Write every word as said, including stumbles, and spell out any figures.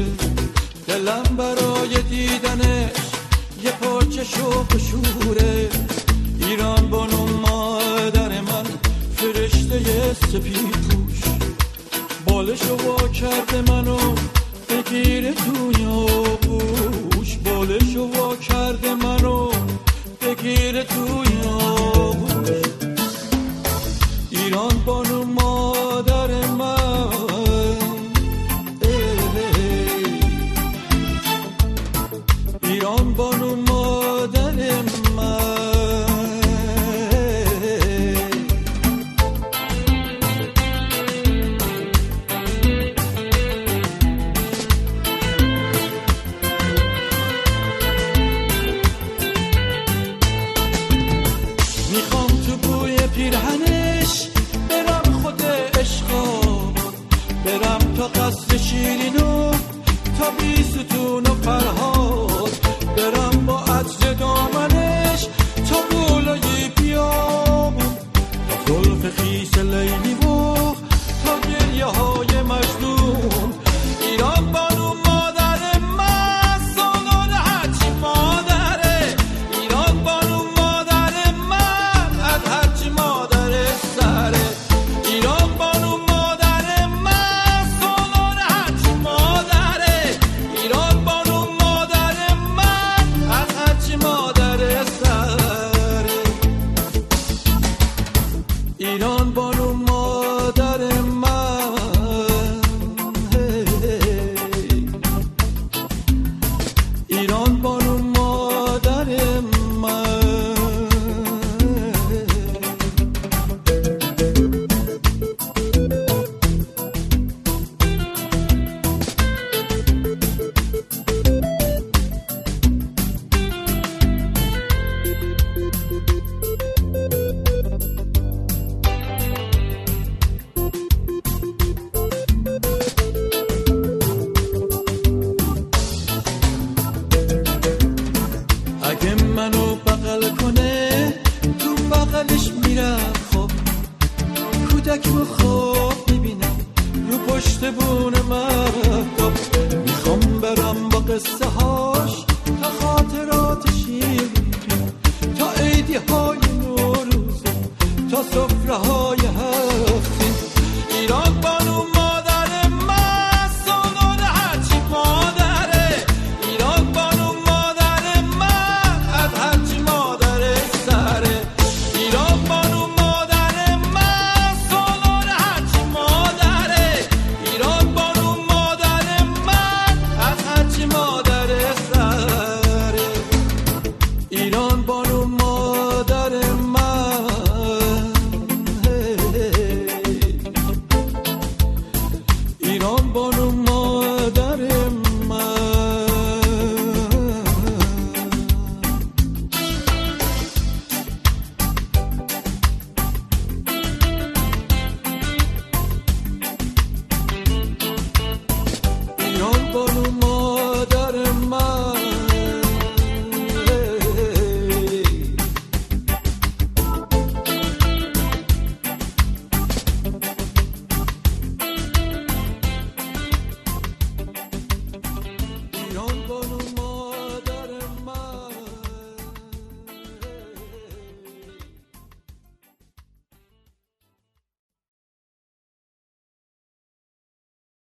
شوره، دلم برای دیدنش یه پاچه شوق شوره. ایران بانو مادر من فرشته سپید پوش، بالشو وا کرده منو بگیره توی آغوش، بالشو وا کرده منو بگیره توی آغوش. ایران بانو مادر من، ایران بانو مادر من. میخوام تو بوی پیرهنش برم خود عشقا، برم تا قصر شیرینو تا بیستون و فرها.